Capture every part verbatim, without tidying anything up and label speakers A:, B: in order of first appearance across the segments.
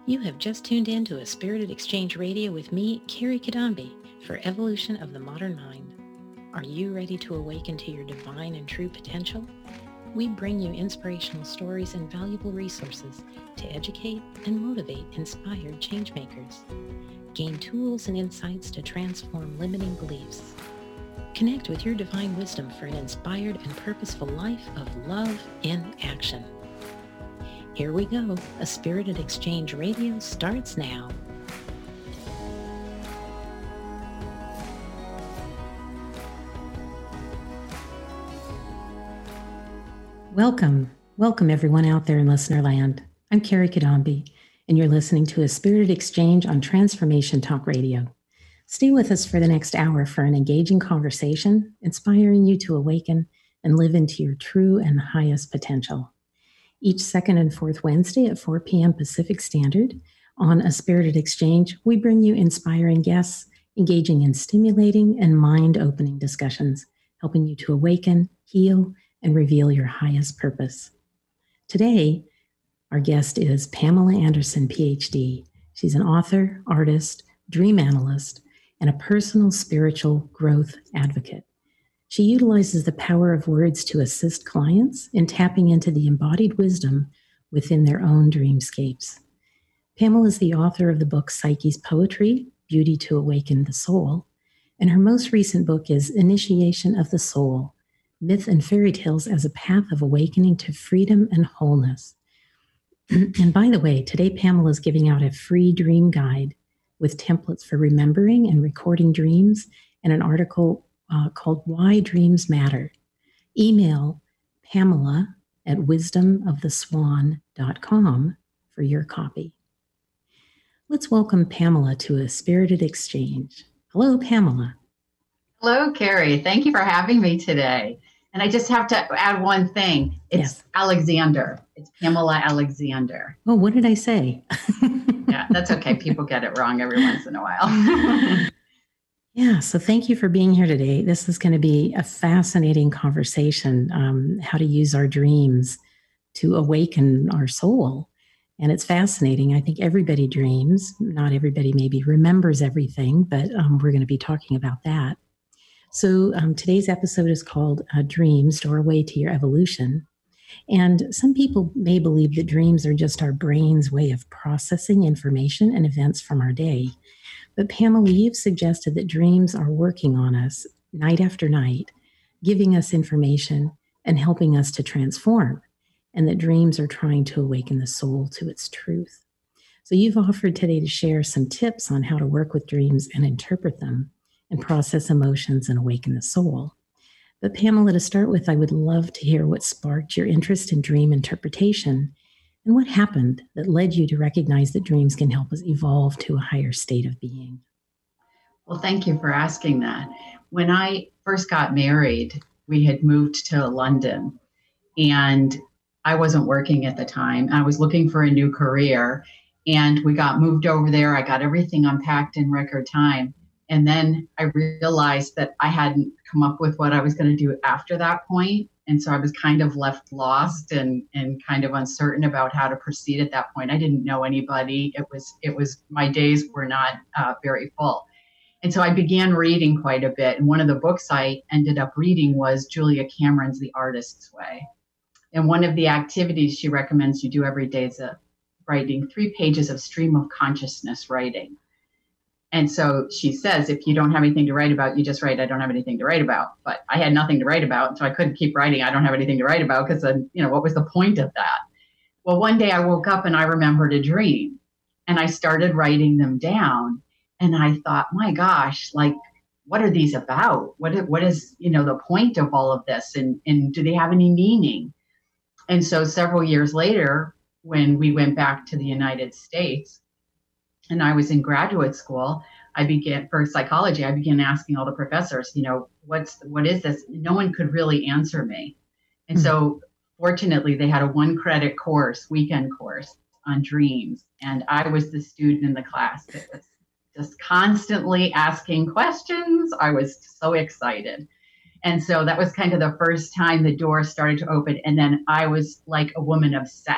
A: You have just tuned in to a Spirited Exchange Radio with me, Carrie Kadambi, for Evolution of the Modern Mind. Are you ready to awaken to your divine and true potential? We bring you inspirational stories and valuable resources to educate and motivate inspired changemakers. Gain tools and insights to transform limiting beliefs. Connect with your divine wisdom for an inspired and purposeful life of love in action. Here we go. A Spirited Exchange Radio starts now. Welcome. Welcome everyone out there in listener land. I'm Carrie Kadambi, and you're listening to a Spirited Exchange on Transformation Talk Radio. Stay with us for the next hour for an engaging conversation, inspiring you to awaken and live into your true and highest potential. Each second and fourth Wednesday at four p.m. Pacific Standard on A Spirited Exchange, we bring you inspiring guests, engaging in stimulating and mind-opening discussions, helping you to awaken, heal, and reveal your highest purpose. Today, our guest is Pamela Anderson, P H D. She's an author, artist, dream analyst, and a personal spiritual growth advocate. She utilizes the power of words to assist clients in tapping into the embodied wisdom within their own dreamscapes. Pamela is the author of the book Psyche's Poetry, Beauty to Awaken the Soul, and her most recent book is Initiation of the Soul, Myth and Fairy Tales as a Path of Awakening to Freedom and Wholeness. And by the way, today Pamela is giving out a free dream guide with templates for remembering and recording dreams and an article Uh, called Why Dreams Matter. Email Pamela at wisdom of the swan dot com for your copy. Let's welcome Pamela to a Spirited Exchange. Hello, Pamela.
B: Hello, Carrie. Thank you for having me today. And I just have to add one thing. It's yes. Alexander. It's Pamela Alexander.
A: Oh, what did I say?
B: Yeah, that's okay. People get it wrong every once in a while.
A: Yeah, so thank you for being here today. This is going to be a fascinating conversation, um, how to use our dreams to awaken our soul. And it's fascinating. I think everybody dreams. Not everybody maybe remembers everything, but um, we're going to be talking about that. So um, today's episode is called uh, Dreams, Doorway to Your Evolution. And some people may believe that dreams are just our brain's way of processing information and events from our day. But Pamela, you've suggested that dreams are working on us night after night, giving us information and helping us to transform, and that dreams are trying to awaken the soul to its truth. So you've offered today to share some tips on how to work with dreams and interpret them and process emotions and awaken the soul. But Pamela, to start with, I would love to hear what sparked your interest in dream interpretation and what happened that led you to recognize that dreams can help us evolve to a higher state of being?
B: Well, thank you for asking that. When I first got married, we had moved to London, and I wasn't working at the time. I was looking for a new career, and we got moved over there. I got everything unpacked in record time. And then I realized that I hadn't come up with what I was going to do after that point. And so I was kind of left lost and, and kind of uncertain about how to proceed at that point. I didn't know anybody. It was, it was, my days were not uh, very full. And so I began reading quite a bit. And one of the books I ended up reading was Julia Cameron's The Artist's Way. And one of the activities she recommends you do every day is a, writing three pages of stream of consciousness writing. And so she says, if you don't have anything to write about, you just write, I don't have anything to write about. But I had nothing to write about, so I couldn't keep writing, I don't have anything to write about, because then, you know, what was the point of that? Well, one day I woke up and I remembered a dream, and I started writing them down. And I thought, my gosh, like, what are these about? What, what is, you know, the point of all of this? And, and do they have any meaning? And so several years later, when we went back to the United States, and I was in graduate school, I began for psychology. I began asking all the professors, you know, what's what is this? No one could really answer me. And mm-hmm. so fortunately, they had a one credit course, weekend course on dreams. And I was the student in the class that was just constantly asking questions. I was so excited. And so that was kind of the first time the door started to open. And then I was like a woman obsessed.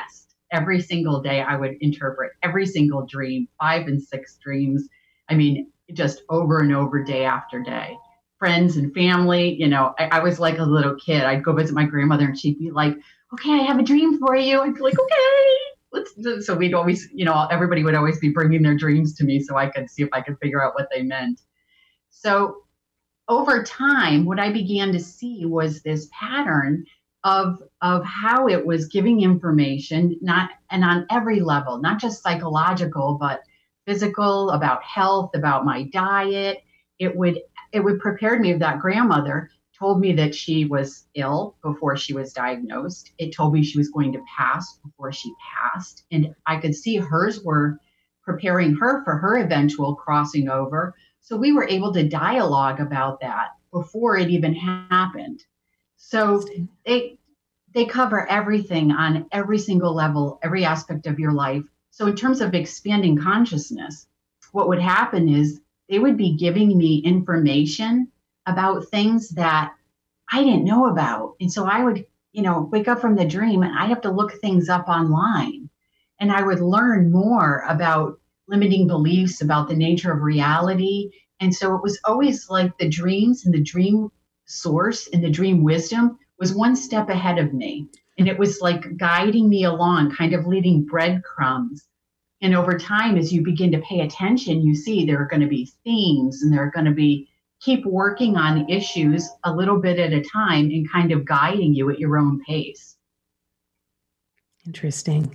B: every single day I would interpret every single dream, five and six dreams. I mean, just over and over, day after day. Friends and family, you know, I, I was like a little kid. I'd go visit my grandmother and she'd be like, okay, I have a dream for you. I'd be like, okay, let's do. So we'd always, you know, everybody would always be bringing their dreams to me so I could see if I could figure out what they meant. So over time, what I began to see was this pattern of, of how it was giving information, not, and on every level, not just psychological, but physical, about health, about my diet. It would, it would prepare me. That grandmother told me that she was ill before she was diagnosed. It told me she was going to pass before she passed. And I could see hers were preparing her for her eventual crossing over. So we were able to dialogue about that before it even happened. So they, they cover everything on every single level, every aspect of your life. So in terms of expanding consciousness, what would happen is they would be giving me information about things that I didn't know about. And so I would, you know, wake up from the dream and I'd have to look things up online. And I would learn more about limiting beliefs, about the nature of reality. And so it was always like the dreams and the dream source and the dream wisdom was one step ahead of me. And it was like guiding me along, kind of leading breadcrumbs. And over time, as you begin to pay attention, you see there are going to be themes and there are going to be keep working on issues a little bit at a time and kind of guiding you at your own pace.
A: Interesting.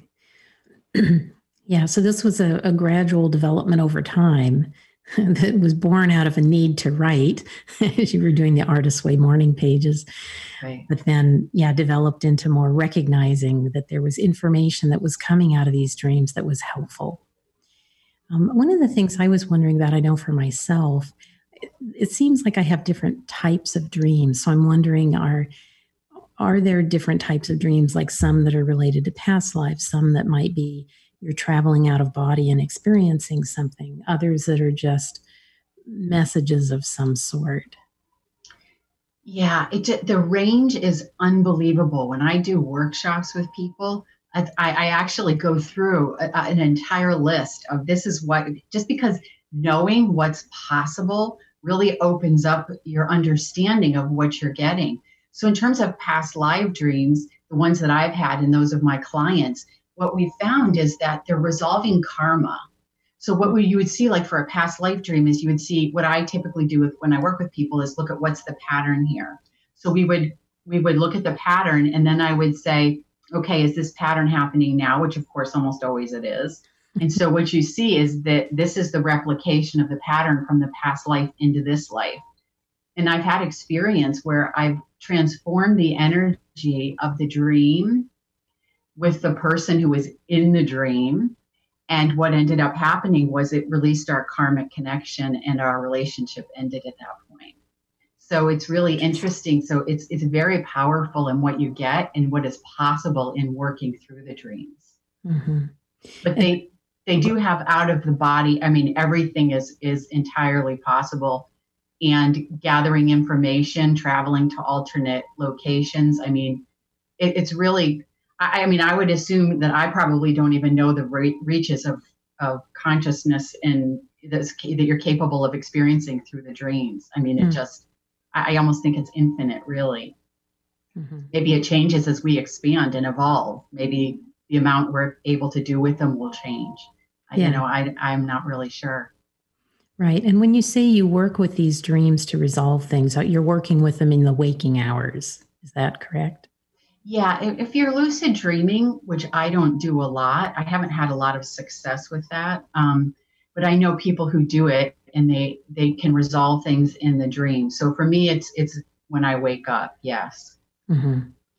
A: Yeah, so this was a, a gradual development over time that was born out of a need to write as you were doing the Artist's Way morning pages.
B: Right.
A: But then, yeah, developed into more recognizing that there was information that was coming out of these dreams that was helpful. Um, one of the things I was wondering about, I know for myself, it, it seems like I have different types of dreams. So I'm wondering, are are there different types of dreams, like some that are related to past lives, some that might be you're traveling out of body and experiencing something, others that are just messages of some sort?
B: Yeah, it, the range is unbelievable. When I do workshops with people, I, I actually go through a, an entire list of this is what, just because knowing what's possible really opens up your understanding of what you're getting. So in terms of past live dreams, the ones that I've had and those of my clients, what we found is that they're resolving karma. So what we, you would see, like for a past life dream, is you would see what I typically do with when I work with people is look at what's the pattern here. So we would we would look at the pattern, and then I would say, okay, is this pattern happening now? Which of course almost always it is. And so what you see is that this is the replication of the pattern from the past life into this life. And I've had experience where I've transformed the energy of the dream with the person who was in the dream. And what ended up happening was it released our karmic connection and our relationship ended at that point. So it's really interesting. So it's it's very powerful in what you get and what is possible in working through the dreams.
A: Mm-hmm.
B: But they they do have out of the body. I mean, everything is is entirely possible. And gathering information, traveling to alternate locations. I mean, it, it's really, I, I mean, I would assume that I probably don't even know the re- reaches of, of consciousness and that's, that you're capable of experiencing through the dreams. I mean, it mm. just, I, I almost think it's infinite, really. Mm-hmm. Maybe it changes as we expand and evolve. Maybe the amount we're able to do with them will change. Yeah. You know, I, I'm not really sure.
A: Right. And when you say you work with these dreams to resolve things, you're working with them in the waking hours. Is that correct?
B: Yeah. If you're lucid dreaming, which I don't do a lot, I haven't had a lot of success with that. Um, but I know people who do it and they, they can resolve things in the dream. So for me, it's, it's when I wake up. Yes.
A: Mm-hmm.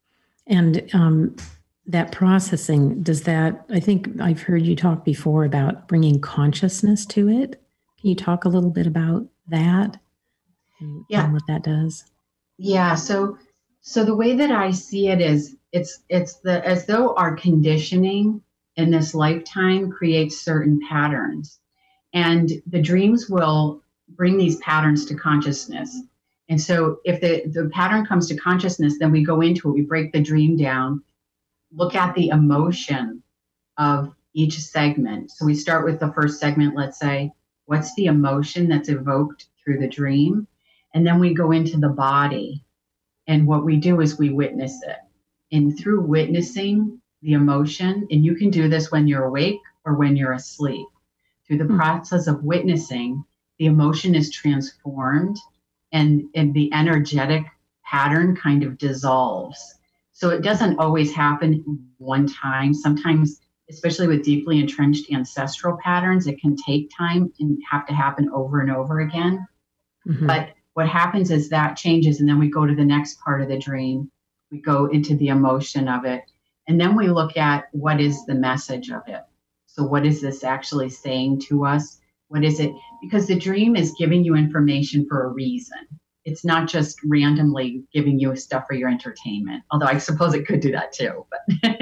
A: And um, that processing, does that, I think I've heard you talk before about bringing consciousness to it. Can you talk a little bit about that and,
B: yeah.
A: and what that does?
B: Yeah. So, so the way that I see it is it's, it's the, as though our conditioning in this lifetime creates certain patterns, and the dreams will bring these patterns to consciousness. And so if the, the pattern comes to consciousness, then we go into it, we break the dream down, look at the emotion of each segment. So we start with the first segment, let's say, what's the emotion that's evoked through the dream? And then we go into the body. And what we do is we witness it. And through witnessing the emotion, and you can do this when you're awake or when you're asleep, through the mm-hmm. process of witnessing, the emotion is transformed and, and the energetic pattern kind of dissolves. So it doesn't always happen one time. Sometimes, especially with deeply entrenched ancestral patterns, it can take time and have to happen over and over again. Mm-hmm. But what happens is that changes, and then we go to the next part of the dream. We go into the emotion of it, and then we look at what is the message of it. So what is this actually saying to us? What is it? Because the dream is giving you information for a reason. It's not just randomly giving you stuff for your entertainment, although I suppose it could do that too. But,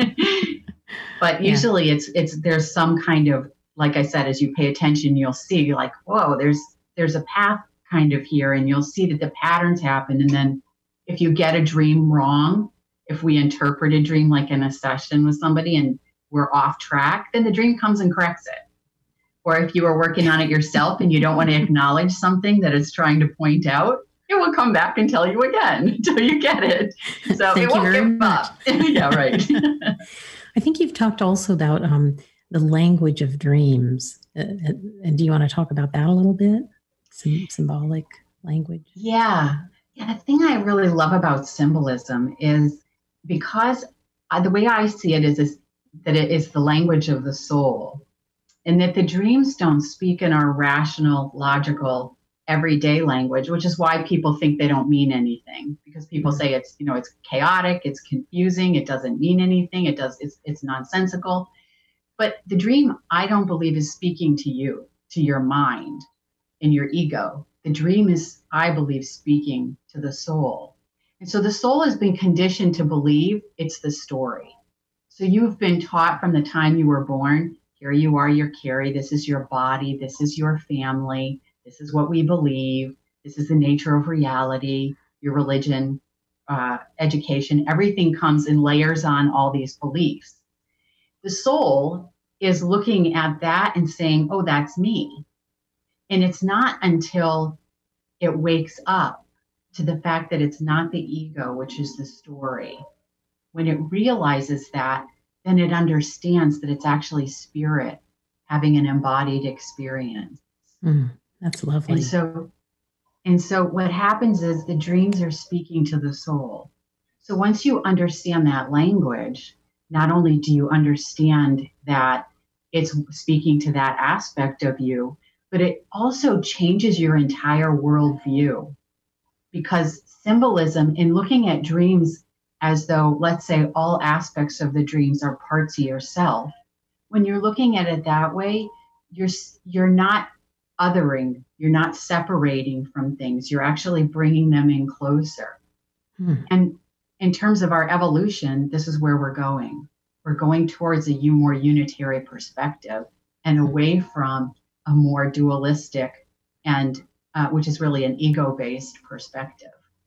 B: but usually yeah. it's it's there's some kind of, like I said, as you pay attention, you'll see like, whoa, there's there's a path kind of here, and you'll see that the patterns happen. And then if you get a dream wrong, if we interpret a dream like in a session with somebody and we're off track, then the dream comes and corrects it. Or if you are working on it yourself and you don't want to acknowledge something that it's trying to point out, it will come back and tell you again until you get it. So
A: Thank
B: it won't give
A: much.
B: up. Yeah, right.
A: I think you've talked also about um, the language of dreams. Uh, and do you want to talk about that a little bit? Some symbolic language?
B: Yeah. Yeah. The thing I really love about symbolism is because I, the way I see it is, is that it is the language of the soul, and that the dreams don't speak in our rational, logical, everyday language, which is why people think they don't mean anything, because people say it's, you know, it's chaotic, it's confusing, it doesn't mean anything, it does, it's, it's nonsensical. But the dream, I don't believe, is speaking to you, to your mind and your ego. The dream is, I believe, speaking to the soul. And so the soul has been conditioned to believe it's the story. So you've been taught from the time you were born, here you are, you're Carrie, this is your body, this is your family, this is what we believe, this is the nature of reality, your religion, uh, education, everything comes in layers on all these beliefs. The soul is looking at that and saying, oh, that's me. And it's not until it wakes up to the fact that it's not the ego, which is the story. When it realizes that, then it understands that it's actually spirit having an embodied experience.
A: Mm, that's lovely.
B: And so, and so what happens is the dreams are speaking to the soul. So once you understand that language, not only do you understand that it's speaking to that aspect of you, but it also changes your entire worldview. Because symbolism, in looking at dreams as though, let's say, all aspects of the dreams are parts of yourself, when you're looking at it that way, you're you're not othering, you're not separating from things, you're actually bringing them in closer. Hmm. And in terms of our evolution, this is where we're going. We're going towards a more unitary perspective and away from a more dualistic and uh, which is really an ego-based perspective.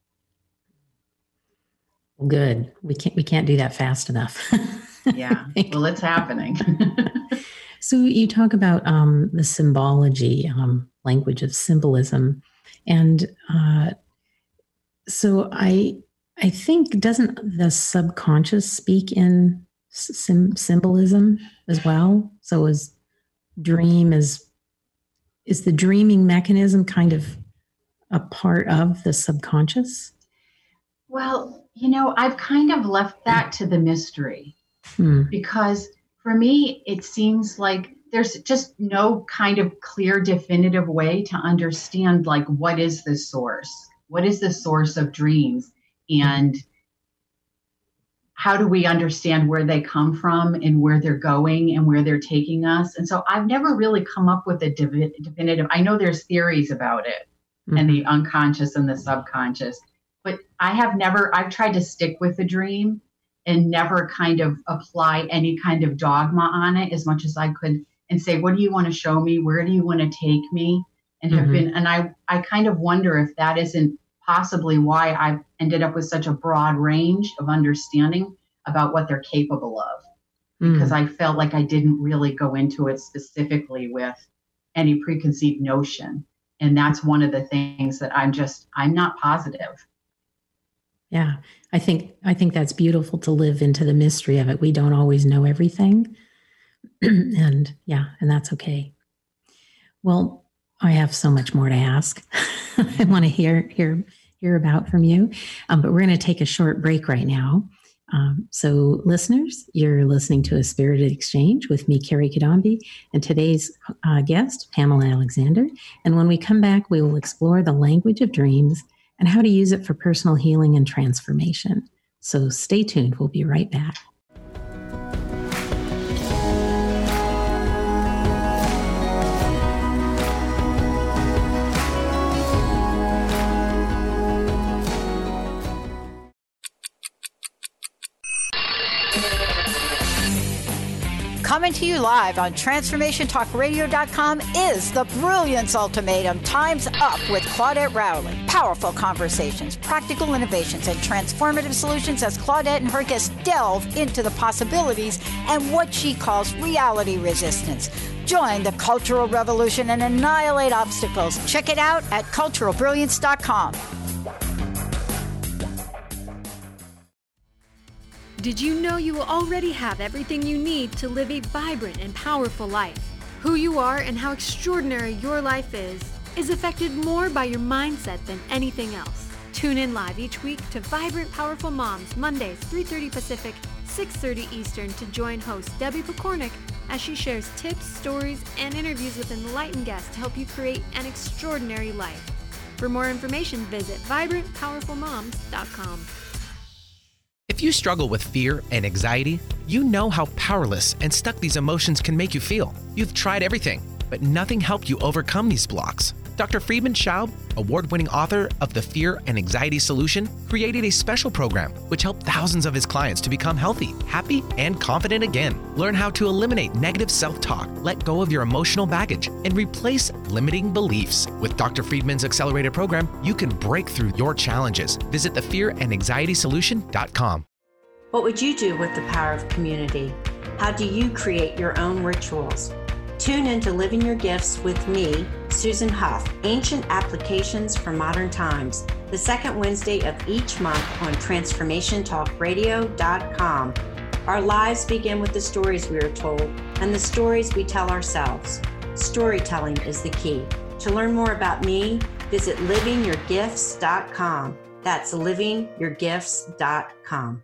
A: Good. We can't we can't do that fast enough.
B: Yeah. Well, it's happening.
A: So you talk about um, the symbology, um, language of symbolism, and uh, so I I think, doesn't the subconscious speak in sim- symbolism as well? So is dream is is the dreaming mechanism kind of a part of the subconscious?
B: Well, you know, I've kind of left that to the mystery hmm. because for me, it seems like there's just no kind of clear, definitive way to understand, like, what is the source? What is the source of dreams? And how do we understand where they come from and where they're going and where they're taking us? And so I've never really come up with a div- definitive, I know there's theories about it mm-hmm. and the unconscious and the subconscious, but I have never, I've tried to stick with the dream and never kind of apply any kind of dogma on it as much as I could and say, what do you want to show me? Where do you want to take me? And have mm-hmm. been, and I, I kind of wonder if that isn't possibly why I've ended up with such a broad range of understanding about what they're capable of. because
A: Mm.
B: I felt like I didn't really go into it specifically with any preconceived notion. And that's one of the things that I'm just, I'm not positive.
A: Yeah, I think I think that's beautiful to live into the mystery of it. We don't always know everything, and yeah, and that's okay. Well, I have so much more to ask. I want to hear hear hear about from you, um, but we're going to take a short break right now. Um, so, listeners, you're listening to A Spirited Exchange with me, Carrie Kadambi, and today's uh, guest, Pamela Alexander. And when we come back, we will explore the language of dreams and how to use it for personal healing and transformation. So, stay tuned. We'll be right back.
C: Coming to you live on Transformation Talk Radio dot com is the Brilliance Ultimatum. Time's Up with Claudette Rowley. Powerful conversations, practical innovations, and transformative solutions as Claudette and her guests delve into the possibilities and what she calls reality resistance. Join the cultural revolution and annihilate obstacles. Check it out at Cultural Brilliance dot com.
D: Did you know you already have everything you need to live a vibrant and powerful life? Who you are and how extraordinary your life is, is affected more by your mindset than anything else. Tune in live each week to Vibrant Powerful Moms, Mondays, three thirty Pacific, six thirty Eastern, to join host Debbie Pokornik as she shares tips, stories, and interviews with enlightened guests to help you create an extraordinary life. For more information, visit Vibrant Powerful Moms dot com.
E: If you struggle with fear and anxiety, you know how powerless and stuck these emotions can make you feel. You've tried everything, but nothing helped you overcome these blocks. Doctor Friedemann Schaub, award-winning author of The Fear and Anxiety Solution, created a special program which helped thousands of his clients to become healthy, happy, and confident again. Learn how to eliminate negative self-talk, let go of your emotional baggage, and replace limiting beliefs. With Doctor Friedman's accelerated program, you can break through your challenges. Visit the fear and anxiety solution dot com.
F: What would you do with the power of community? How do you create your own rituals? Tune in to Living Your Gifts with me, Susan Huff, Ancient Applications for Modern Times, the second Wednesday of each month on Transformation Talk Radio dot com. Our lives begin with the stories we are told and the stories we tell ourselves. Storytelling is the key. To learn more about me, visit Living Your Gifts dot com. That's Living Your Gifts dot com.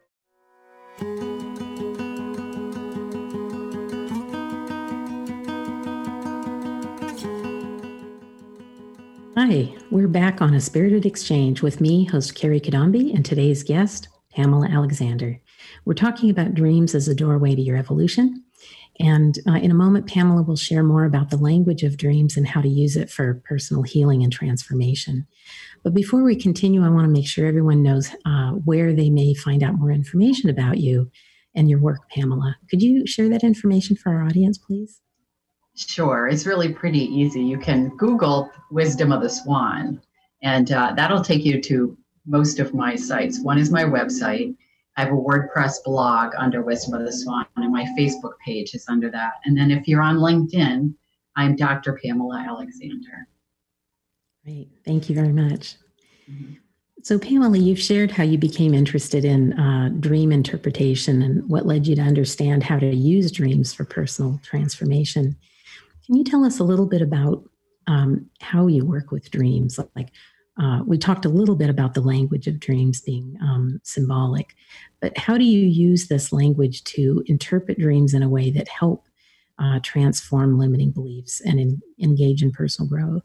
A: Hi, we're back on A Spirited Exchange with me, host Carrie Kadambi, and today's guest, Pamela Alexander. We're talking about dreams as a doorway to your evolution. And uh, in a moment, Pamela will share more about the language of dreams and how to use it for personal healing and transformation. But before we continue, I want to make sure everyone knows uh, where they may find out more information about you and your work, Pamela. Could you share that information for our audience, please?
B: Sure. It's really pretty easy. You can Google Wisdom of the Swan, and uh, that'll take you to most of my sites. One is my website. I have a WordPress blog under Wisdom of the Swan, and my Facebook page is under that. And then if you're on LinkedIn, I'm Doctor Pamela Alexander.
A: Great. Thank you very much.
B: Mm-hmm.
A: So, Pamela, you've shared how you became interested in uh, dream interpretation and what led you to understand how to use dreams for personal transformation. Can you tell us a little bit about um, how you work with dreams? Like, uh, we talked a little bit about the language of dreams being um, symbolic, but how do you use this language to interpret dreams in a way that help uh, transform limiting beliefs and in, engage in personal growth?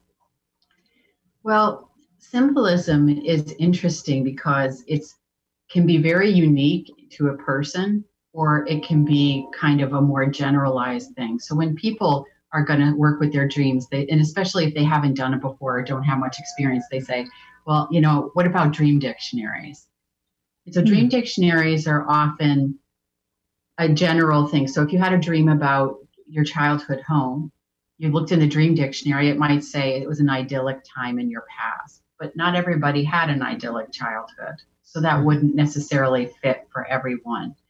B: Well, symbolism is interesting because it's can be very unique to a person, or it can be kind of a more generalized thing. So when people are going to work with their dreams, they, and especially if they haven't done it before or don't have much experience, they say, well, you know, what about dream dictionaries? And so mm-hmm. dream dictionaries are often a general thing. So if you had a dream about your childhood home, you looked in the dream dictionary, it might say it was an idyllic time in your past, but not everybody had an idyllic childhood. So that wouldn't necessarily fit for everyone.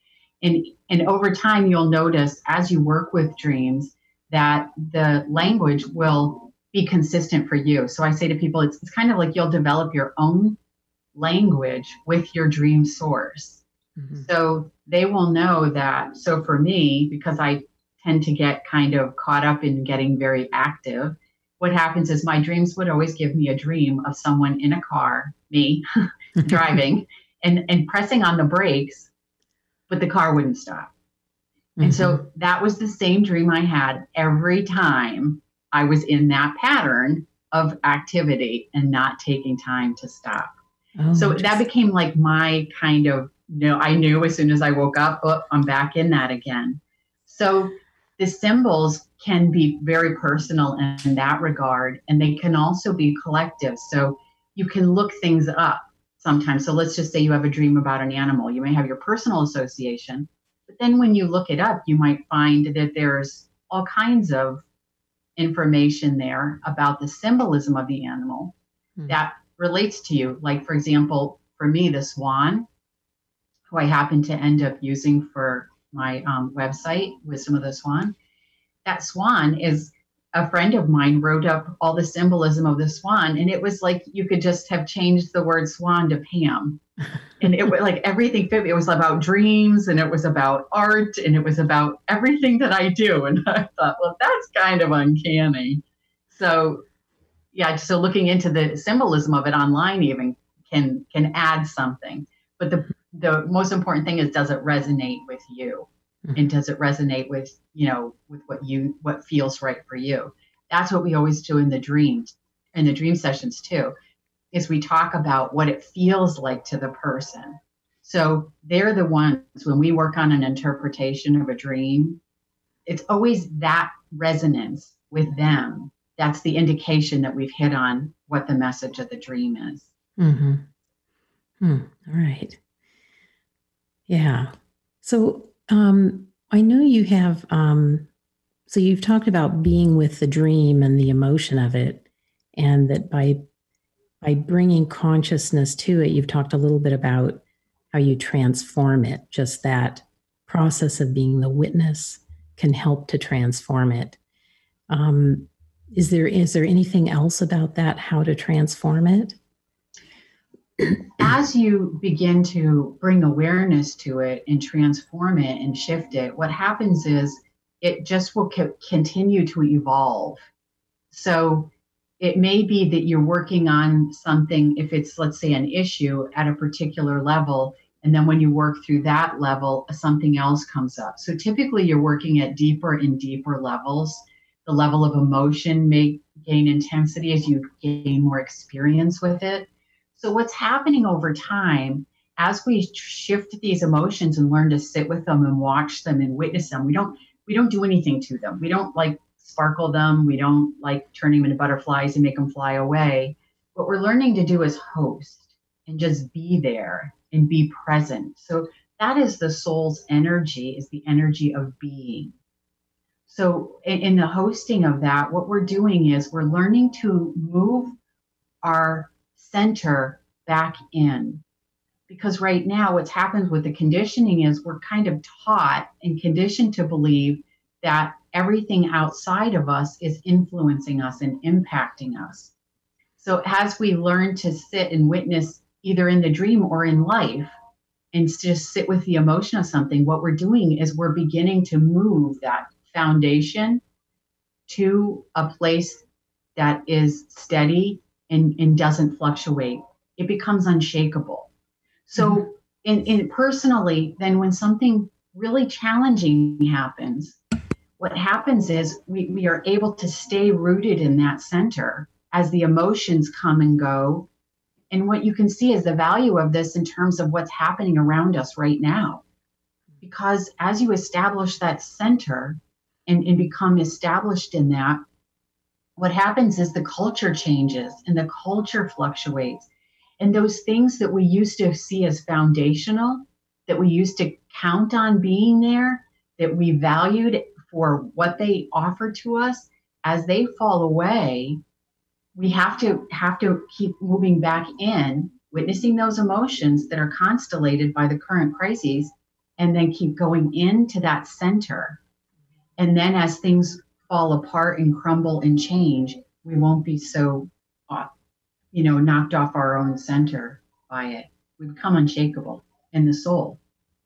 B: And, and over time, you'll notice as you work with dreams that the language will be consistent for you. So I say to people, it's, it's kind of like you'll develop your own language with your dream source. Mm-hmm. So they will know that. So for me, because I tend to get kind of caught up in getting very active, what happens is my dreams would always give me a dream of someone in a car, me driving and, and pressing on the brakes, but the car wouldn't stop. Mm-hmm. And so that was the same dream I had every time I was in that pattern of activity and not taking time to stop. Oh, so that became like my kind of, you know, I knew as soon as I woke up, oh, I'm back in that again. So the symbols can be very personal in, in that regard, and they can also be collective. So you can look things up sometimes. So let's just say you have a dream about an animal. You may have your personal association, but then when you look it up, you might find that there's all kinds of information there about the symbolism of the animal hmm. that relates to you. Like, for example, for me, the swan, who I happen to end up using for my um, website, Wisdom of the Swan. That swan is a friend of mine wrote up all the symbolism of the swan. And it was like, you could just have changed the word swan to Pam. And it was like everything fit. It was about dreams, and it was about art, and it was about everything that I do. And I thought, well, that's kind of uncanny. So yeah, so looking into the symbolism of it online even can can add something. But the the most important thing is, does it resonate with you? Mm-hmm. And does it resonate with, you know, with what you, what feels right for you? That's what we always do in the dreams, in the dream sessions too, is we talk about what it feels like to the person. So they're the ones, when we work on an interpretation of a dream, it's always that resonance with them. That's the indication that we've hit on what the message of the dream is.
A: Mm-hmm. Hmm. All right. Yeah. So um, I know you have, um, so you've talked about being with the dream and the emotion of it, and that by by bringing consciousness to it, you've talked a little bit about how you transform it. Just that process of being the witness can help to transform it. Um, is there is there anything else about that, how to transform it?
B: As you begin to bring awareness to it and transform it and shift it, what happens is it just will co- continue to evolve. So it may be that you're working on something, if it's, let's say, an issue at a particular level, and then when you work through that level, something else comes up. So typically you're working at deeper and deeper levels. The level of emotion may gain intensity as you gain more experience with it. So what's happening over time, as we shift these emotions and learn to sit with them and watch them and witness them, we don't we don't do anything to them. We don't like sparkle them. We don't like turning them into butterflies and make them fly away. What we're learning to do is host and just be there and be present. So that is the soul's energy, is the energy of being. So in, in the hosting of that, what we're doing is we're learning to move our center back in. Because right now what's happened with the conditioning is we're kind of taught and conditioned to believe that everything outside of us is influencing us and impacting us. So as we learn to sit and witness either in the dream or in life and just sit with the emotion of something, what we're doing is we're beginning to move that foundation to a place that is steady and, and doesn't fluctuate. It becomes unshakable. So mm-hmm. in, in personally, then when something really challenging happens, what happens is we, we are able to stay rooted in that center as the emotions come and go. And what you can see is the value of this in terms of what's happening around us right now. Because as you establish that center and, and become established in that, what happens is the culture changes and the culture fluctuates. And those things that we used to see as foundational, that we used to count on being there, that we valued for what they offer to us, as they fall away, we have to have to keep moving back in, witnessing those emotions that are constellated by the current crises, and then keep going into that center. And then as things fall apart and crumble and change, we won't be so, uh, you know, knocked off our own center by it. We become unshakable in the soul.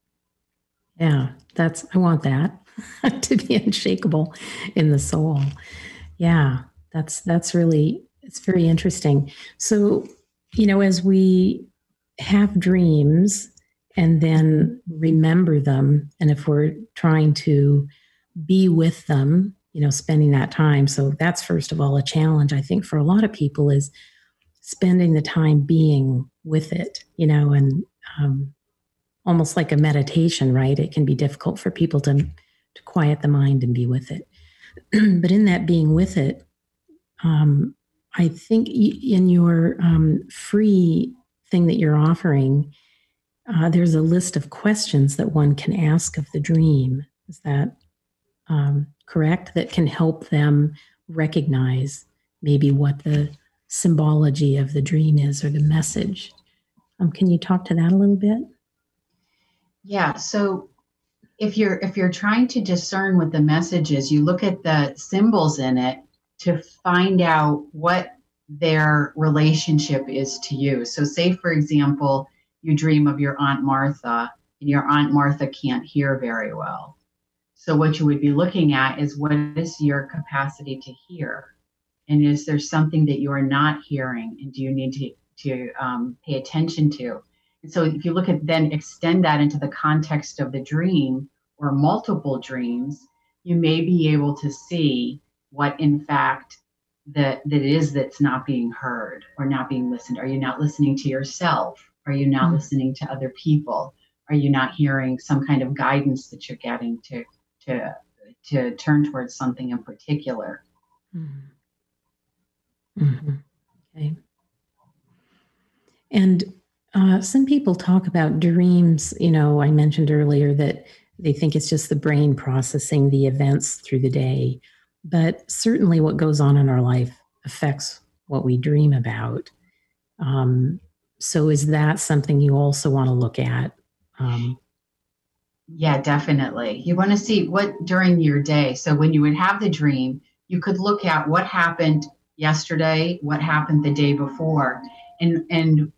A: Yeah, that's, I want that to be unshakable in the soul. Yeah, that's, that's really, it's very interesting. So, you know, as we have dreams and then remember them, and if we're trying to be with them, you know, spending that time. So that's first of all a challenge, I think, for a lot of people, is spending the time being with it, you know, and um, almost like a meditation, right? It can be difficult for people to, to quiet the mind and be with it. But in that being with it, um, I think in your um, free thing that you're offering, uh, there's a list of questions that one can ask of the dream. Is that um, correct? That can help them recognize maybe what the symbology of the dream is, or the message. Um, can you talk to that a little bit?
B: Yeah. So if you're if you're trying to discern what the message is, you look at the symbols in it to find out what their relationship is to you. So say, for example, you dream of your Aunt Martha, and your Aunt Martha can't hear very well. So what you would be looking at is, what is your capacity to hear? And is there something that you are not hearing, and do you need to, to um, pay attention to? And so if you look at, then extend that into the context of the dream or multiple dreams, you may be able to see what in fact that, that is that's not being heard or not being listened. Are you not listening to yourself? Are you not mm-hmm. listening to other people? Are you not hearing some kind of guidance that you're getting to to to turn towards something in particular?
A: Mm-hmm. Mm-hmm. Okay. And uh, some people talk about dreams. You know, I mentioned earlier that they think it's just the brain processing the events through the day, but certainly what goes on in our life affects what we dream about. Um, so is that something you also want to look at? Um,
B: yeah, definitely. You want to see what during your day. So when you would have the dream, you could look at what happened yesterday, what happened the day before. And, and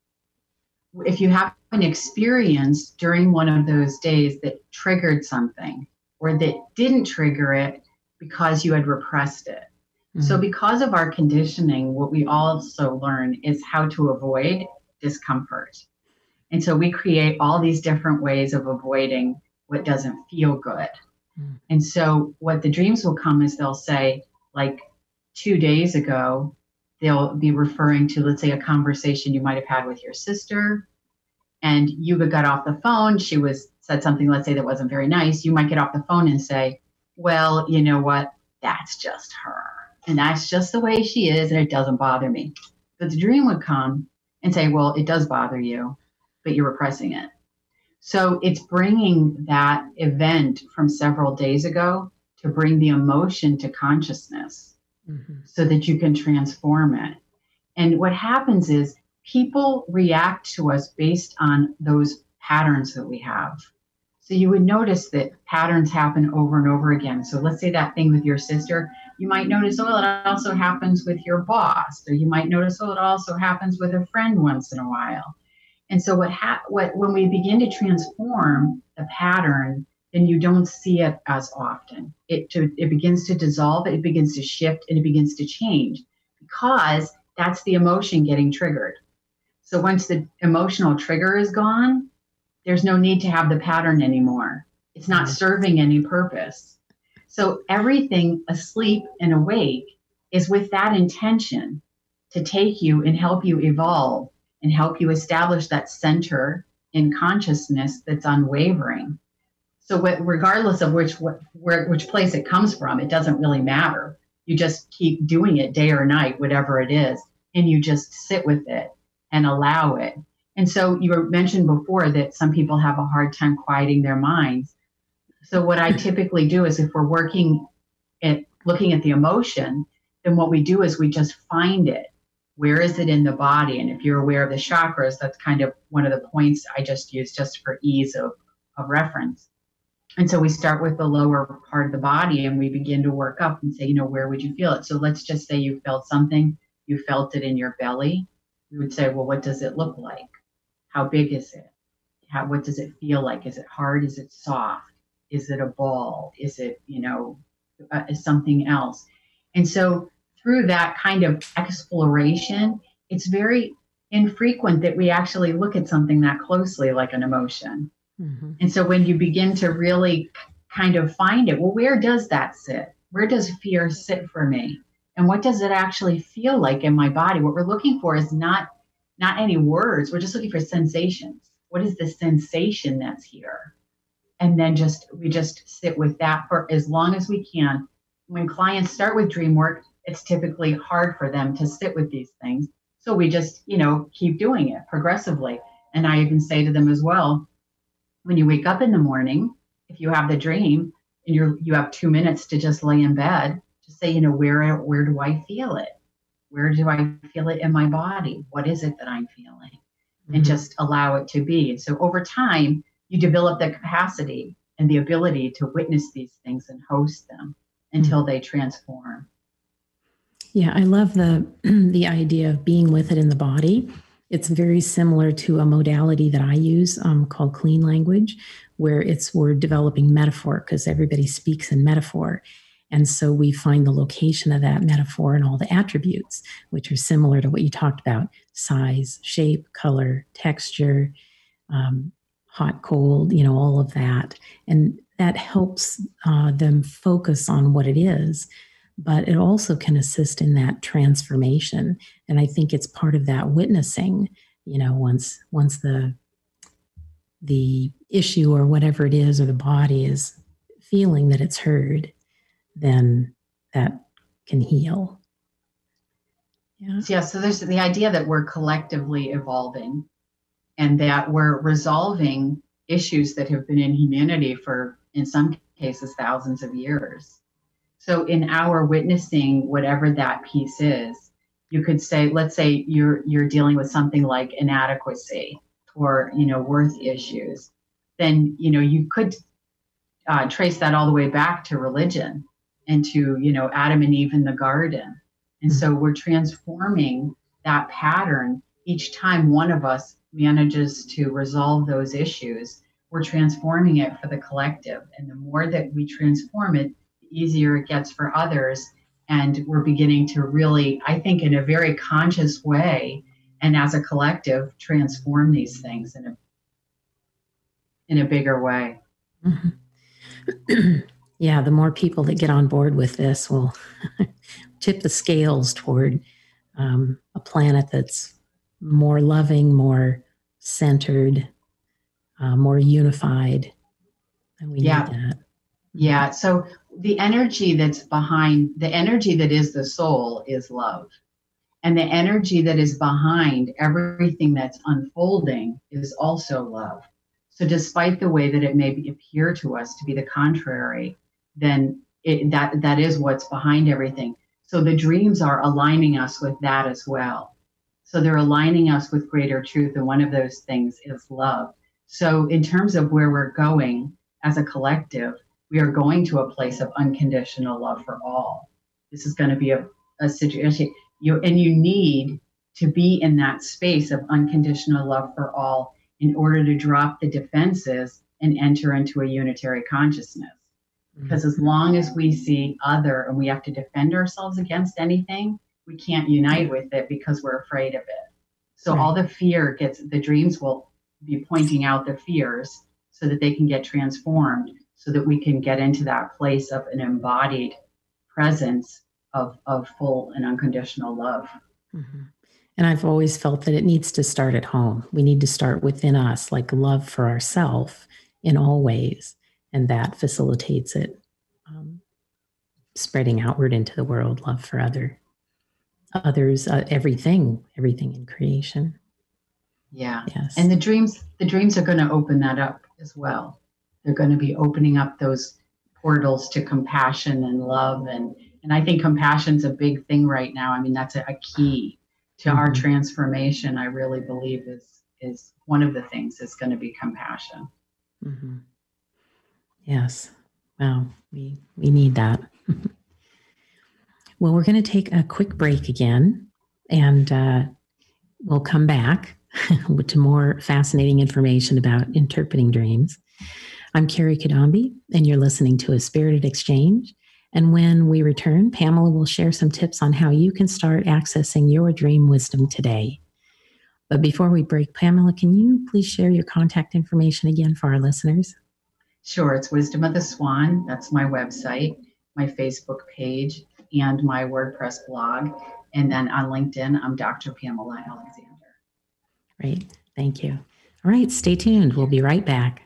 B: if you have an experience during one of those days that triggered something, or that didn't trigger it because you had repressed it. Mm-hmm. So because of our conditioning, what we also learn is how to avoid discomfort. And so we create all these different ways of avoiding what doesn't feel good. Mm-hmm. And so what the dreams will come is, they'll say, like two days ago, they'll be referring to, let's say, a conversation you might have had with your sister, and you got off the phone. She was said something, let's say, that wasn't very nice. You might get off the phone and say, well, you know what? That's just her. And that's just the way she is, and it doesn't bother me. But the dream would come and say, well, it does bother you, but you're repressing it. So it's bringing that event from several days ago to bring the emotion to consciousness, mm-hmm. so that you can transform it. And what happens is, people react to us based on those patterns that we have. So you would notice that patterns happen over and over again. So let's say that thing with your sister, you might notice, oh, it also happens with your boss, or you might notice, oh, it also happens with a friend once in a while. And so what ha- what when we begin to transform the pattern, then you don't see it as often. It to, it begins to dissolve, it begins to shift, and it begins to change, because that's the emotion getting triggered. So once the emotional trigger is gone, there's no need to have the pattern anymore. It's not serving any purpose. So everything asleep and awake is with that intention to take you and help you evolve and help you establish that center in consciousness that's unwavering. So what, regardless of which where, which place it comes from, it doesn't really matter. You just keep doing it day or night, whatever it is, and you just sit with it and allow it. And so you were mentioned before that some people have a hard time quieting their minds. So what I typically do is, if we're working at looking at the emotion, then what we do is we just find it. Where is it in the body? And if you're aware of the chakras, that's kind of one of the points I just use just for ease of of reference. And so we start with the lower part of the body and we begin to work up and say, you know, where would you feel it? So let's just say you felt something, you felt it in your belly. We would say, well, what does it look like? How big is it? How, what does it feel like? Is it hard? Is it soft? Is it a ball? Is it, you know, uh, is something else? And so through that kind of exploration, it's very infrequent that we actually look at something that closely like an emotion. Mm-hmm. And so when you begin to really kind of find it, well, where does that sit? Where does fear sit for me? And what does it actually feel like in my body? What we're looking for is not, not any words. We're just looking for sensations. What is the sensation that's here? And then just, we just sit with that for as long as we can. When clients start with dream work, it's typically hard for them to sit with these things. So we just, you know, keep doing it progressively. And I even say to them as well, when you wake up in the morning, if you have the dream and you're, you have two minutes to just lay in bed, just say, you know, where, where do I feel it? Where do I feel it in my body? What is it that I'm feeling? Mm-hmm. And just allow it to be. So over time, you develop the capacity and the ability to witness these things and host them until mm-hmm. they transform.
A: Yeah, I love the the idea of being with it in the body. It's very similar to a modality that I use um, called clean language, where it's we're developing metaphor because everybody speaks in metaphor. And so we find the location of that metaphor and all the attributes, which are similar to what you talked about: size, shape, color, texture, um, hot, cold, you know, all of that. And that helps uh, them focus on what it is. But it also can assist in that transformation. And I think it's part of that witnessing, you know, once once the the issue or whatever it is, or the body is feeling that it's heard, then that can heal.
B: Yeah. Yeah. So there's the idea that we're collectively evolving and that we're resolving issues that have been in humanity for, in some cases, thousands of years. So in our witnessing, whatever that piece is, you could say, let's say you're you're dealing with something like inadequacy or, you know, worth issues, then, you know, you could uh, trace that all the way back to religion and to, you know, Adam and Eve in the garden. And mm-hmm. so we're transforming that pattern each time one of us manages to resolve those issues. We're transforming it for the collective. And the more that we transform it, easier it gets for others. And we're beginning to really, I think, in a very conscious way and as a collective, transform these things in a in a bigger way.
A: Mm-hmm. Yeah, the more people that get on board with this will tip the scales toward um, a planet that's more loving, more centered, uh, more unified. And we
B: yeah.
A: need that.
B: Yeah. So the energy that's behind, the energy that is the soul is love. And the energy that is behind everything that's unfolding is also love. So despite the way that it may be, appear to us to be the contrary, then it, that that is what's behind everything. So the dreams are aligning us with that as well. So they're aligning us with greater truth. And one of those things is love. So in terms of where we're going as a collective, we are going to a place of unconditional love for all. This is going to be a, a situation, you, and you need to be in that space of unconditional love for all in order to drop the defenses and enter into a unitary consciousness. Mm-hmm. Because as long as we see other and we have to defend ourselves against anything, we can't unite with it because we're afraid of it. So right. all the fear gets, the dreams will be pointing out the fears so that they can get transformed, so that we can get into that place of an embodied presence of, of full and unconditional love.
A: Mm-hmm. And I've always felt that it needs to start at home. We need to start within us, like love for ourselves in all ways. And that facilitates it um, spreading outward into the world, love for other others, uh, everything, everything in creation.
B: Yeah.
A: Yes.
B: And the dreams, the dreams are going to open that up as well. They're going to be opening up those portals to compassion and love. And, and I think compassion's a big thing right now. I mean, that's a, a key to mm-hmm. our transformation. I really believe is, is one of the things is going to be compassion.
A: Mm-hmm. Yes. Wow. We, we need that. Well, we're going to take a quick break again, and uh, we'll come back to more fascinating information about interpreting dreams. I'm Carrie Kadambi, and you're listening to A Spirited Exchange. And when we return, Pamela will share some tips on how you can start accessing your dream wisdom today. But before we break, Pamela, can you please share your contact information again for our listeners?
B: Sure. It's Wisdom of the Swan. That's my website, my Facebook page, and my WordPress blog. And then on LinkedIn, I'm Doctor Pamela Alexander.
A: Great. Thank you. All right. Stay tuned. We'll be right back.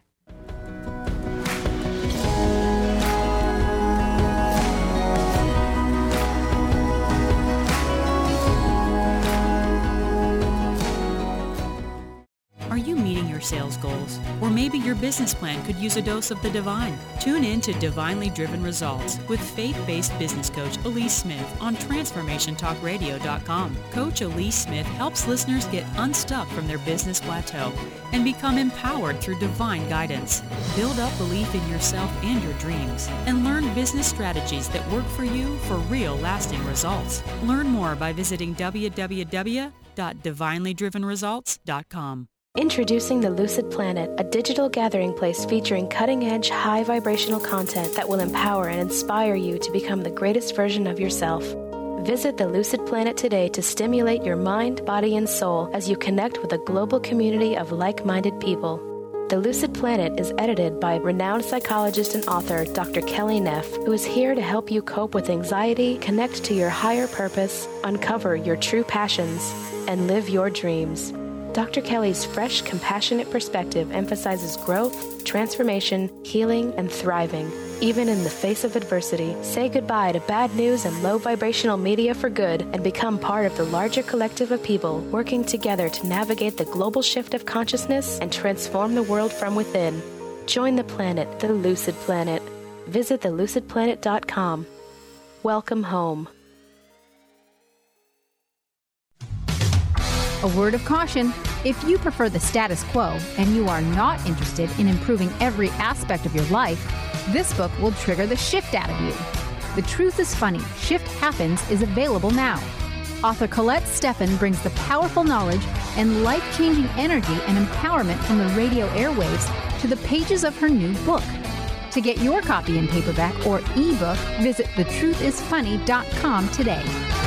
G: Are you meeting your sales goals? Or maybe your business plan could use a dose of the divine. Tune in to Divinely Driven Results with faith-based business coach Elise Smith on Transformation Talk Radio dot com. Coach Elise Smith helps listeners get unstuck from their business plateau and become empowered through divine guidance. Build up belief in yourself and your dreams, and learn business strategies that work for you for real lasting results. Learn more by visiting w w w dot divinely driven results dot com.
H: Introducing the Lucid Planet, a digital gathering place featuring cutting-edge, high-vibrational content that will empower and inspire you to become the greatest version of yourself. Visit the Lucid Planet today to stimulate your mind, body, and soul as you connect with a global community of like-minded people. The Lucid Planet is edited by renowned psychologist and author Doctor Kelly Neff, who is here to help you cope with anxiety, connect to your higher purpose, uncover your true passions, and live your dreams. Doctor Kelly's fresh, compassionate perspective emphasizes growth, transformation, healing, and thriving, even in the face of adversity. Say goodbye to bad news and low vibrational media for good and become part of the larger collective of people working together to navigate the global shift of consciousness and transform the world from within. Join the planet, the Lucid Planet. Visit the lucid planet dot com. Welcome home.
I: A word of caution: if you prefer the status quo and you are not interested in improving every aspect of your life, this book will trigger the shift out of you. The Truth is Funny, Shift Happens is available now. Author Colette Steffen brings the powerful knowledge and life-changing energy and empowerment from the radio airwaves to the pages of her new book. To get your copy in paperback or ebook, visit the truth is funny dot com today.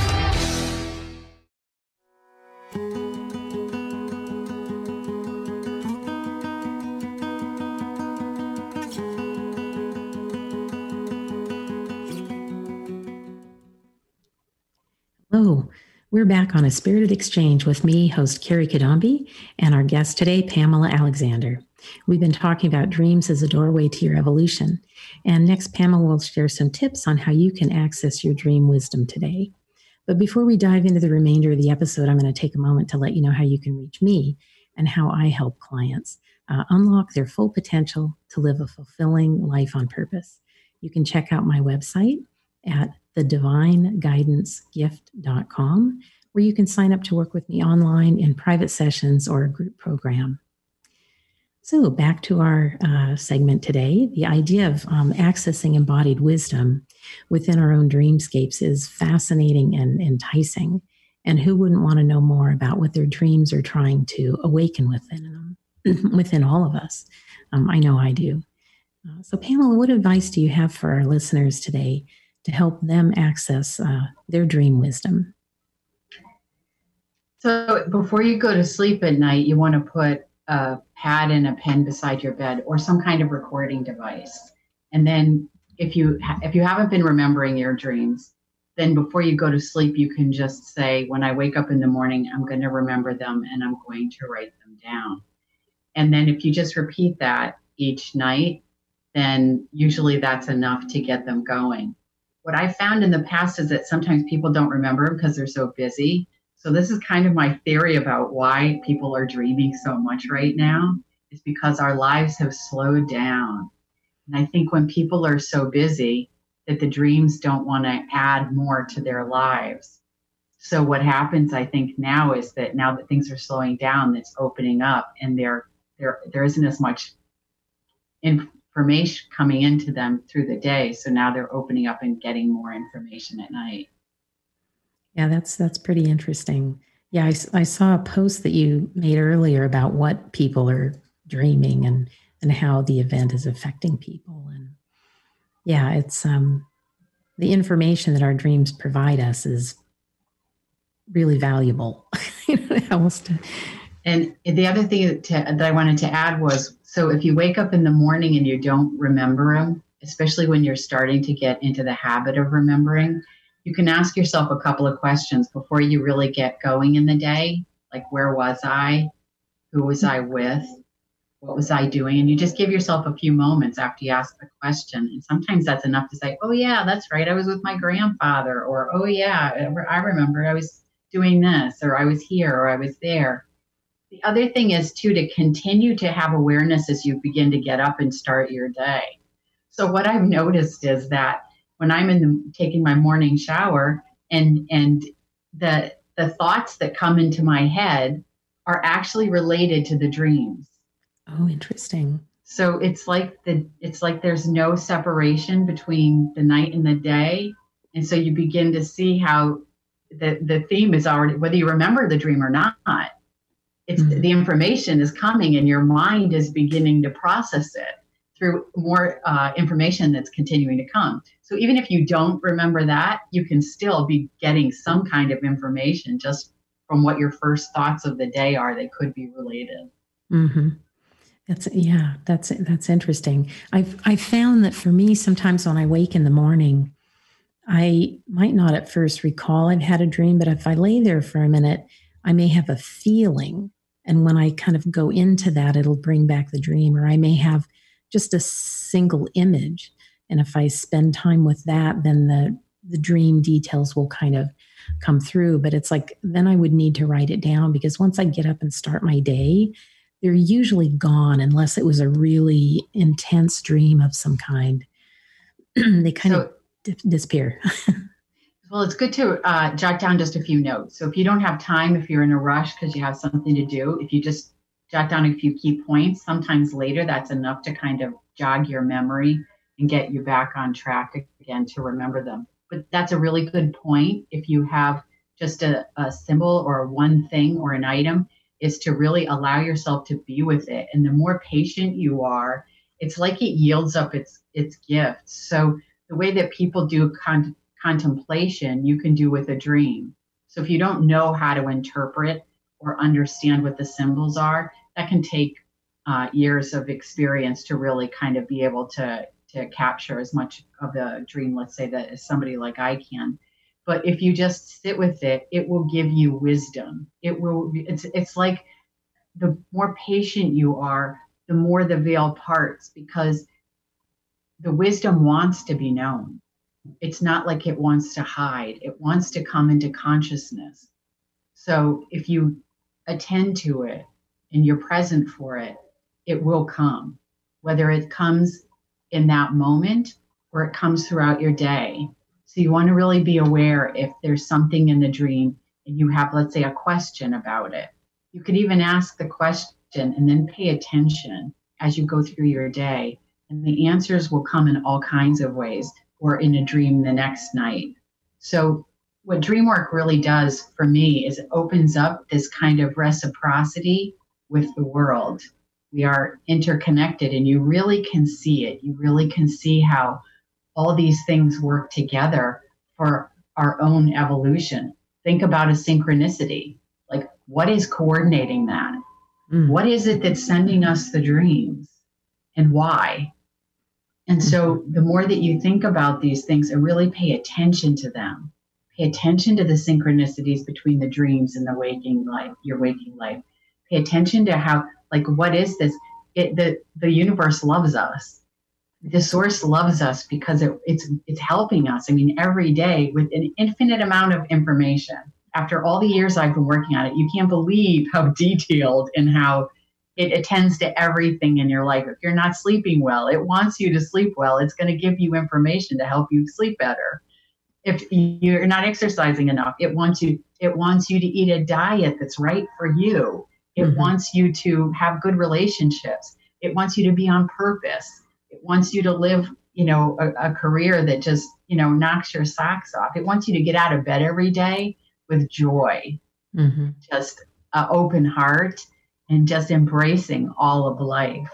A: Hello, we're back on A Spirited Exchange with me, host Carrie Kadambi, and our guest today, Pamela Alexander. We've been talking about dreams as a doorway to your evolution. And next, Pamela will share some tips on how you can access your dream wisdom today. But before we dive into the remainder of the episode, I'm going to take a moment to let you know how you can reach me and how I help clients uh, unlock their full potential to live a fulfilling life on purpose. You can check out my website at the divine guidance gift dot com, where you can sign up to work with me online in private sessions or a group program. So back to our uh, segment today. The idea of um, accessing embodied wisdom within our own dreamscapes is fascinating and enticing. And who wouldn't want to know more about what their dreams are trying to awaken within them, within all of us? Um, I know I do. Uh, so Pamela, what advice do you have for our listeners today to help them access uh, their dream wisdom?
B: So before you go to sleep at night, you want to put a pad and a pen beside your bed or some kind of recording device. And then if you ha- if you haven't been remembering your dreams, then before you go to sleep, you can just say, when I wake up in the morning, I'm going to remember them and I'm going to write them down. And then if you just repeat that each night, then usually that's enough to get them going. What I found in the past is that sometimes people don't remember them because they're so busy. So this is kind of my theory about why people are dreaming so much right now, is because our lives have slowed down. And I think when people are so busy that the dreams don't want to add more to their lives. So what happens, I think, now is that now that things are slowing down, it's opening up and there, there, there isn't as much information coming into them through the day. So now they're opening up and getting more information at night.
A: Yeah, that's that's pretty interesting. Yeah, I, I saw a post that you made earlier about what people are dreaming and and how the event is affecting people. And yeah, it's um, the information that our dreams provide us is really valuable. Else to...
B: And the other thing to, that I wanted to add was, so if you wake up in the morning and you don't remember them, especially when you're starting to get into the habit of remembering, you can ask yourself a couple of questions before you really get going in the day. Like, where was I? Who was I with? What was I doing? And you just give yourself a few moments after you ask the question. And sometimes that's enough to say, oh, yeah, that's right. I was with my grandfather. Or, oh, yeah, I remember I was doing this, or I was here, or I was there. The other thing is, too, to continue to have awareness as you begin to get up and start your day. So what I've noticed is that when I'm in the, taking my morning shower and and the the thoughts that come into my head are actually related to the dreams.
A: Oh, interesting.
B: So it's like the it's like there's no separation between the night and the day. And so you begin to see how the, the theme is already, whether you remember the dream or not, it's mm-hmm. the information is coming and your mind is beginning to process it through more uh, information that's continuing to come. So even if you don't remember that, you can still be getting some kind of information just from what your first thoughts of the day are that could be related.
A: Mm-hmm. That's yeah, that's that's interesting. I've I found that for me, sometimes when I wake in the morning, I might not at first recall I've had a dream, but if I lay there for a minute, I may have a feeling. And when I kind of go into that, it'll bring back the dream, or I may have just a single image. And if I spend time with that, then the, the dream details will kind of come through. But it's like, then I would need to write it down, because once I get up and start my day, they're usually gone unless it was a really intense dream of some kind. They kind so, of di- disappear.
B: Well, it's good to uh, jot down just a few notes. So if you don't have time, if you're in a rush because you have something to do, if you just jot down a few key points, sometimes later that's enough to kind of jog your memory and get you back on track again to remember them. But that's a really good point. If you have just a, a symbol or one thing or an item, is to really allow yourself to be with it. And the more patient you are, it's like it yields up its its gifts. So the way that people do con- contemplation, you can do with a dream. So if you don't know how to interpret or understand what the symbols are, that can take uh, years of experience to really kind of be able to, to capture as much of the dream, let's say, that as somebody like I can. But if you just sit with it, it will give you wisdom. It will. It's it's like the more patient you are, the more the veil parts, because the wisdom wants to be known. It's not like it wants to hide. It wants to come into consciousness. So if you attend to it and you're present for it, it will come, whether it comes in that moment or it comes throughout your day. So you want to really be aware if there's something in the dream and you have, let's say, a question about it. You could even ask the question and then pay attention as you go through your day. And the answers will come in all kinds of ways, or in a dream the next night. So what dream work really does for me is it opens up this kind of reciprocity with the world. We are interconnected and you really can see it. You really can see how all these things work together for our own evolution. Think about a synchronicity. Like, what is coordinating that? Mm. What is it that's sending us the dreams, and why? And so the more that you think about these things and really pay attention to them, pay attention to the synchronicities between the dreams and the waking life, your waking life. Pay attention to how, like, what is this? It, the, the universe loves us. The source loves us because it, it's it's helping us. I mean, every day with an infinite amount of information. After all the years I've been working on it, you can't believe how detailed and how it attends to everything in your life. If you're not sleeping well, it wants you to sleep well. It's going to give you information to help you sleep better. If you're not exercising enough, it wants you it wants you to eat a diet that's right for you. It mm-hmm. wants you to have good relationships. It wants you to be on purpose. It wants you to live, you know, a, a career that just, you know, knocks your socks off. It wants you to get out of bed every day with joy, mm-hmm. just an open heart, and just embracing all of life.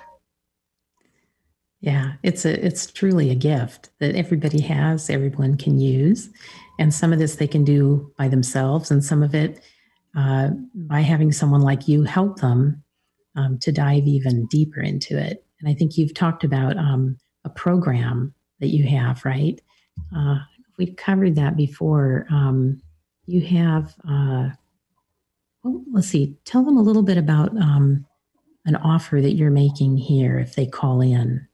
A: Yeah, it's a it's truly a gift that everybody has, everyone can use. And some of this they can do by themselves, and some of it uh, by having someone like you help them um, to dive even deeper into it. And I think you've talked about um, a program that you have, right? Uh, we've covered that before. Um, you have, uh, well, let's see, tell them a little bit about um, an offer that you're making here if they call in.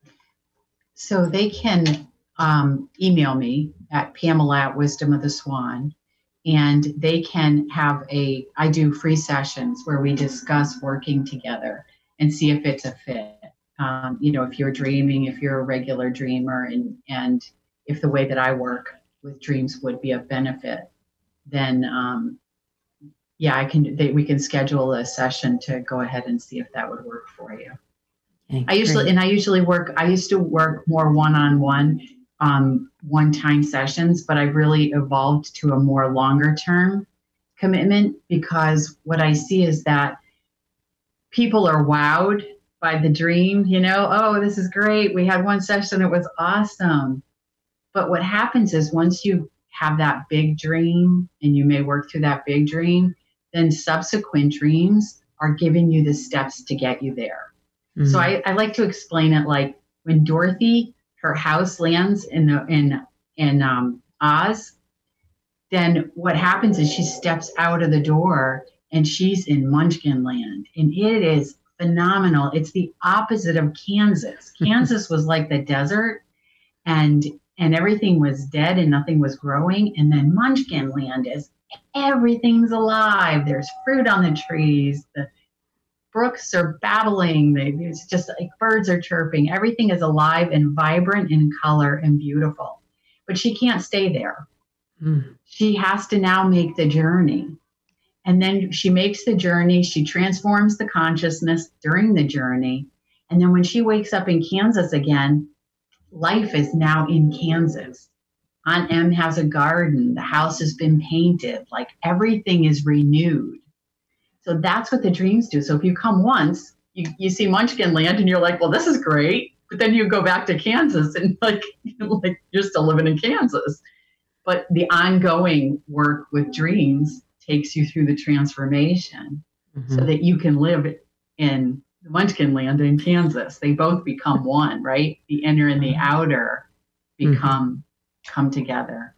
B: So they can um, email me at Pamela at Wisdom of the Swan, and they can have a, I do free sessions where we discuss working together and see if it's a fit. Um, you know, if you're dreaming, if you're a regular dreamer, and, and if the way that I work with dreams would be of benefit, then um, yeah, I can, they, we can schedule a session to go ahead and see if that would work for you. Okay, I usually, great. and I usually work, I used to work more one-on-one, um, one-time sessions, but I've really evolved to a more longer term commitment, because what I see is that people are wowed by the dream, you know, oh, this is great. We had one session, it was awesome. But what happens is once you have that big dream and you may work through that big dream, then subsequent dreams are giving you the steps to get you there. Mm-hmm. So I, I like to explain it like when Dorothy, her house lands in the, in in um, Oz, then what happens is she steps out of the door and she's in Munchkin Land, and it is phenomenal. It's the opposite of Kansas. Kansas was like the desert, and and everything was dead and nothing was growing. And then Munchkin Land is everything's alive. There's fruit on the trees. The brooks are babbling. They, it's just like birds are chirping. Everything is alive and vibrant in color and beautiful. But she can't stay there. Mm. She has to now make the journey. And then she makes the journey. She transforms the consciousness during the journey. And then when she wakes up in Kansas again, life is now in Kansas. Aunt Em has a garden. The house has been painted. Like everything is renewed. So that's what the dreams do. So if you come once, you, you see Munchkin Land and you're like, well, this is great. But then you go back to Kansas and like, you know, like you're still living in Kansas. But the ongoing work with dreams takes you through the transformation mm-hmm. so that you can live in the Munchkin Land in Kansas. They both become one, right? The inner and the outer become mm-hmm. come together.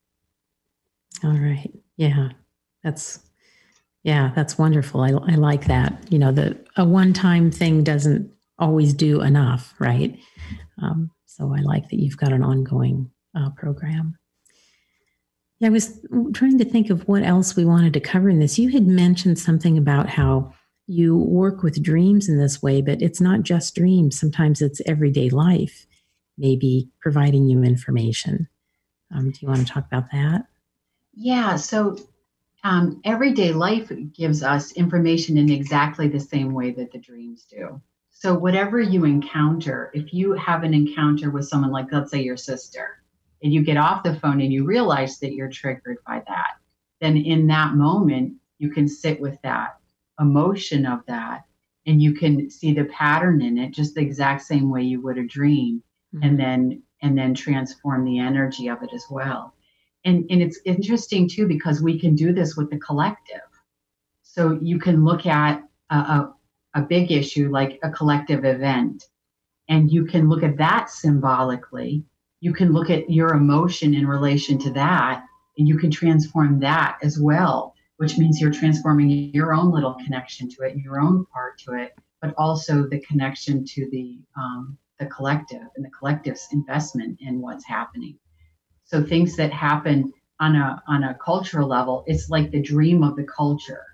A: All right. Yeah, that's yeah, that's wonderful. I, I like that. You know, the a one-time thing doesn't always do enough, right? Um, so I like that you've got an ongoing uh, program. Yeah, I was trying to think of what else we wanted to cover in this. You had mentioned something about how you work with dreams in this way, but it's not just dreams. Sometimes it's everyday life, maybe providing you information. Um, do you want to talk about that?
B: Yeah, so um, everyday life gives us information in exactly the same way that the dreams do. So whatever you encounter, if you have an encounter with someone like, let's say your sister, and you get off the phone and you realize that you're triggered by that, then in that moment, you can sit with that emotion of that, and you can see the pattern in it just the exact same way you would a dream, mm-hmm. and then and then transform the energy of it as well. And, and it's interesting too, because we can do this with the collective. So you can look at a, a, a big issue like a collective event, and you can look at that symbolically. You can look at your emotion in relation to that, and you can transform that as well, which means you're transforming your own little connection to it, your own part to it, but also the connection to the um, the collective and the collective's investment in what's happening. So things that happen on a on a cultural level, it's like the dream of the culture.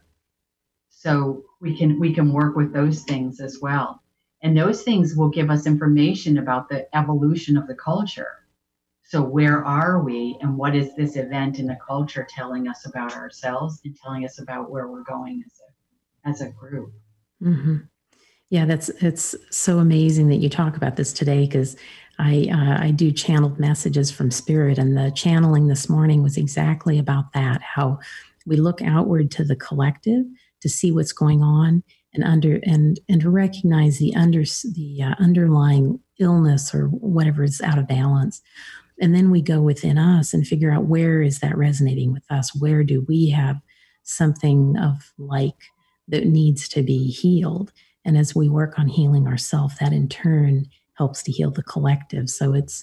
B: So we can we can work with those things as well. And those things will give us information about the evolution of the culture. So where are we, and what is this event in the culture telling us about ourselves and telling us about where we're going as a as a group?
A: Mm-hmm. Yeah, that's it's so amazing that you talk about this today, because I uh, I do channeled messages from Spirit, and the channeling this morning was exactly about that. How we look outward to the collective to see what's going on, and under and and to recognize the under the uh, underlying illness or whatever is out of balance, and then we go within us and figure out where is that resonating with us. Where do we have something of like that needs to be healed? And as we work on healing ourselves, that in turn helps to heal the collective. So it's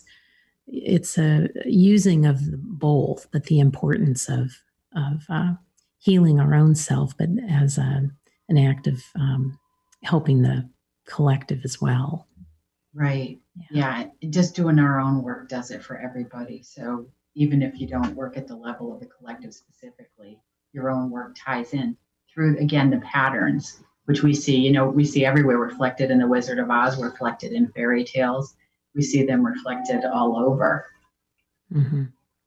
A: it's a using of both, but the importance of of uh, healing our own self, but as a, an act of um, helping the collective as well.
B: Right. Yeah. yeah. Just doing our own work does it for everybody. So even if you don't work at the level of the collective specifically, your own work ties in through, again, the patterns, which we see, you know, we see everywhere, reflected in the Wizard of Oz, reflected in fairy tales. We see them reflected all over.
A: Mm-hmm.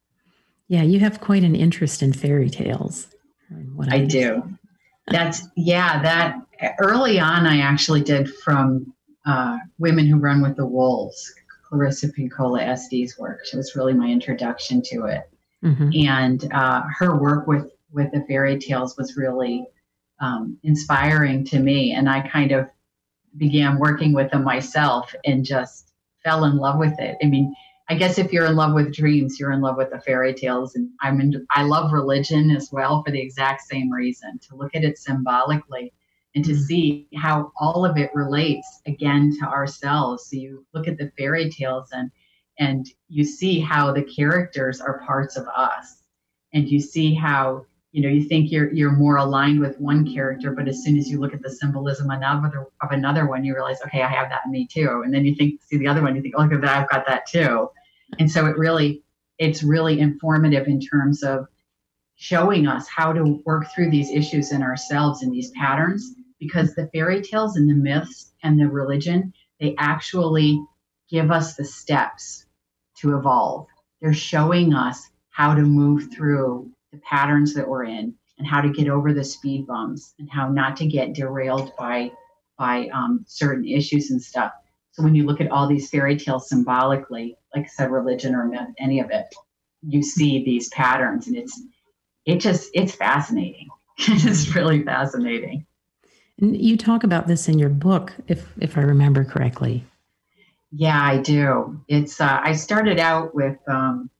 A: Yeah, you have quite an interest in fairy tales.
B: What I, I do. That's, yeah, that early on, I actually did from uh, Women Who Run with the Wolves, Clarissa Pinkola Estes' work. She was really my introduction to it. Mm-hmm. And uh, her work with, with the fairy tales was really Um, inspiring to me, and I kind of began working with them myself and just fell in love with it. I mean, I guess if you're in love with dreams, you're in love with the fairy tales, and I'm in, I love religion as well for the exact same reason, to look at it symbolically and to see how all of it relates again to ourselves. So you look at the fairy tales and and you see how the characters are parts of us, and you see how, you know, you think you're you're more aligned with one character, but as soon as you look at the symbolism another of another one, you realize, okay, I have that in me too. And then you think, see the other one, you think, oh, look at that, I've got that too. And so it really, it's really informative in terms of showing us how to work through these issues in ourselves and these patterns, because the fairy tales and the myths and the religion, they actually give us the steps to evolve. They're showing us how to move through the patterns that we're in, and how to get over the speed bumps, and how not to get derailed by by um, certain issues and stuff. So when you look at all these fairy tales symbolically, like I said, religion or myth, any of it, you see these patterns, and it's it just it's fascinating. It's really fascinating.
A: And you talk about this in your book, if if I remember correctly.
B: Yeah, I do. It's uh, I started out with um,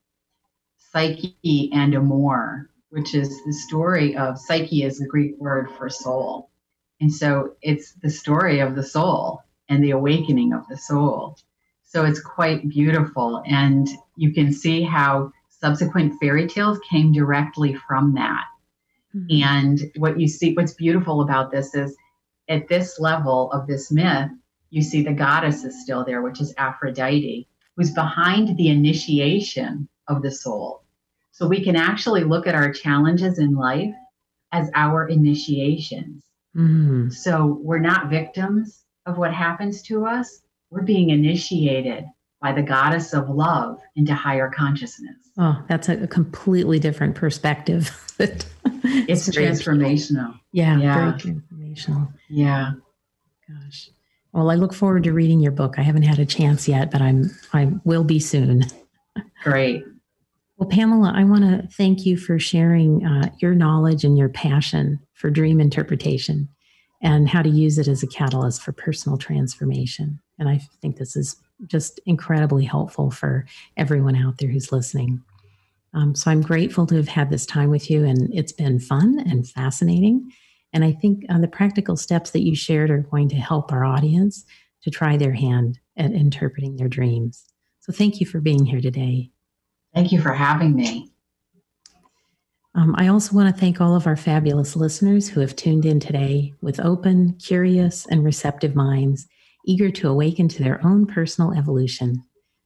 B: Psyche and Amor, which is the story of Psyche is the Greek word for soul. And so it's the story of the soul and the awakening of the soul. So it's quite beautiful. And you can see how subsequent fairy tales came directly from that. Mm-hmm. And what you see, what's beautiful about this is at this level of this myth, you see the goddess is still there, which is Aphrodite, who's behind the initiation of the soul. So we can actually look at our challenges in life as our initiations. Mm-hmm. So we're not victims of what happens to us. We're being initiated by the goddess of love into higher consciousness.
A: Oh, that's a, a completely different perspective.
B: It's, it's transformational.
A: Yeah, yeah, very transformational.
B: Yeah.
A: Gosh. Well, I look forward to reading your book. I haven't had a chance yet, but I'm I will be soon.
B: Great.
A: Well, Pamela, I want to thank you for sharing uh, your knowledge and your passion for dream interpretation and how to use it as a catalyst for personal transformation. And I think this is just incredibly helpful for everyone out there who's listening. Um, so I'm grateful to have had this time with you, and it's been fun and fascinating. And I think uh, the practical steps that you shared are going to help our audience to try their hand at interpreting their dreams. So thank you for being here today.
B: Thank you for having me.
A: Um, I also want to thank all of our fabulous listeners who have tuned in today with open, curious, and receptive minds, eager to awaken to their own personal evolution.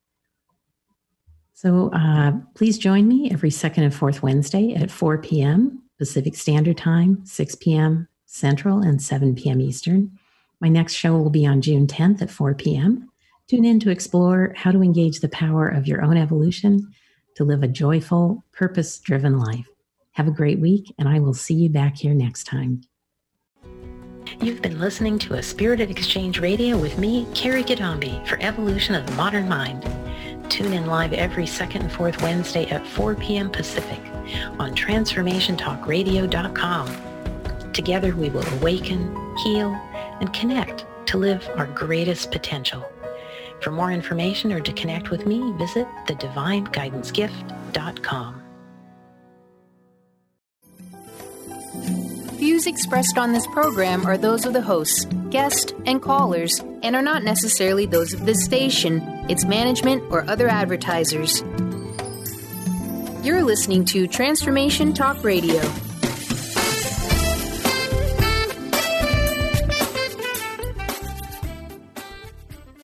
A: So uh, please join me every second and fourth Wednesday at four p.m. Pacific Standard Time, six p.m. Central, and seven p.m. Eastern. My next show will be on June tenth at four p.m. Tune in to explore how to engage the power of your own evolution to live a joyful, purpose-driven life. Have a great week, and I will see you back here next time. You've been listening to A Spirited Exchange Radio with me, Carrie Gadambi, for Evolution of the Modern Mind. Tune in live every second and fourth Wednesday at four p.m. Pacific on transformation talk radio dot com. Together we will awaken, heal, and connect to live our greatest potential. For more information or to connect with me, visit the divine guidance gift dot com.
J: Views expressed on this program are those of the hosts, guests, and callers, and are not necessarily those of this station, its management, or other advertisers. You're listening to Transformation Talk Radio.